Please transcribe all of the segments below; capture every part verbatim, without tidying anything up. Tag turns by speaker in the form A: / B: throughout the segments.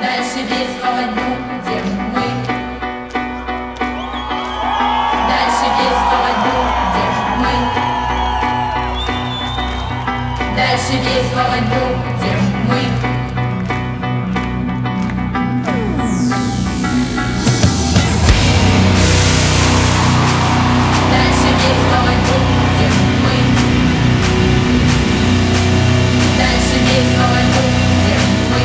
A: Дальше действовать будем мы. Дальше действовать будем мы. Дальше действовать будем мы. Дальше действовать будем мы. Дальше действовать будем мы.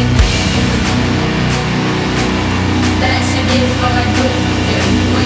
A: Дальше действовать будем мы.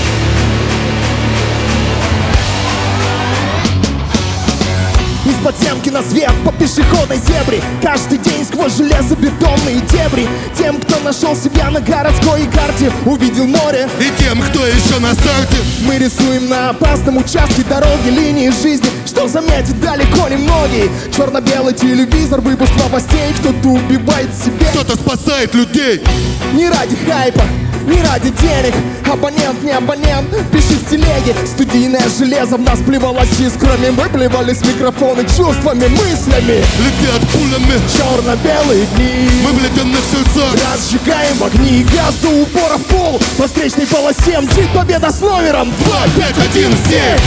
B: Из подземки на свет по пешеходной зебре. Каждый день сквозь железобетонные дебри. Тем, кто нашел себя на городской карте, увидел море.
C: И тем, кто еще на старте.
B: Мы рисуем на опасном участке дороги линии жизни, что заметят далеко не многие. Черно-белый телевизор, выпуск новостей. Кто-то убивает себя,
C: Кто-то спасает людей.
B: не ради хайпа, не ради денег. Абонент, не абонент, пиши в телеге. Студийное железо в нас плевалось искрами. Мы плевались в микрофоны чувствами, мыслями.
C: Летят пулями.
B: Черно-белые дни,
C: Мы влетим на сердца.
B: разжигаем огни. Газ до упора в пол, по встречной полосе мчит победа с номером два пять один семь.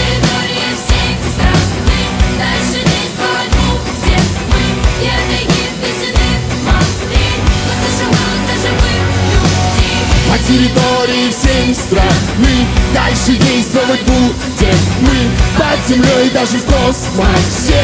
A: На территории всей страны дальше действовать будем мы. Под землей, даже в космосе.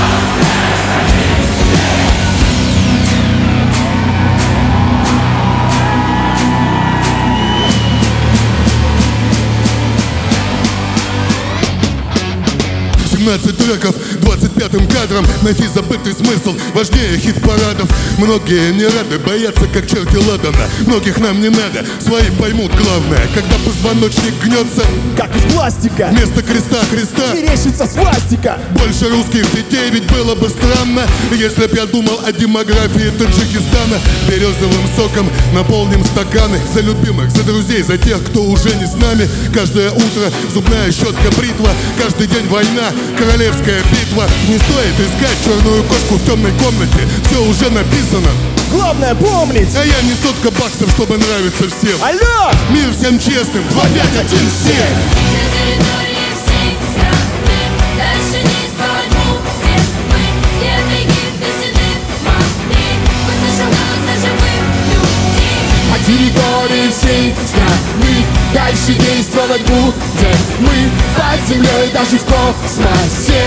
C: семнадцать треков, двадцать пятым кадром. Найти забытый смысл важнее хит-парадов. Многие не рады, боятся как черти ладана. Многих нам не надо, свои поймут главное. Когда позвоночник гнется,
B: Как из пластика
C: вместо креста Христа.
B: мерещится свастика.
C: Больше русских детей, ведь было бы странно, если б я думал о демографии Таджикистана. Березовым соком наполним стаканы. За любимых, за друзей, за тех, кто уже не с нами. Каждое утро зубная щетка, бритва. Каждый день война, королевская битва. Не стоит искать черную кошку в темной комнате. Все уже написано.
B: Главное помнить.
C: А я не сотка баксов, чтобы нравиться всем.
B: Алло!
C: Мир всем честным, два пять один семь.
A: На территории всей страны дальше действовать будем мы. Первый гид весенних морей услышал голоса живых людей.
B: По территории всей страны дальше действовать будем мы. Под землей, даже в космосе.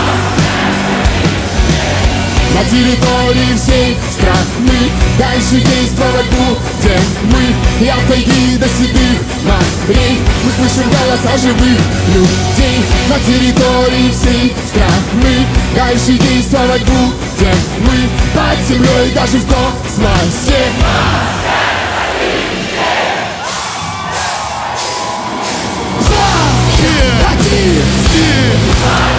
B: На территории всей страны дальше действовать будем мы. И от тайги до седых морей мы слышим голоса живых людей. На территории всей страны дальше действовать будем мы. Под землей, даже в космосе.
C: Один, семь.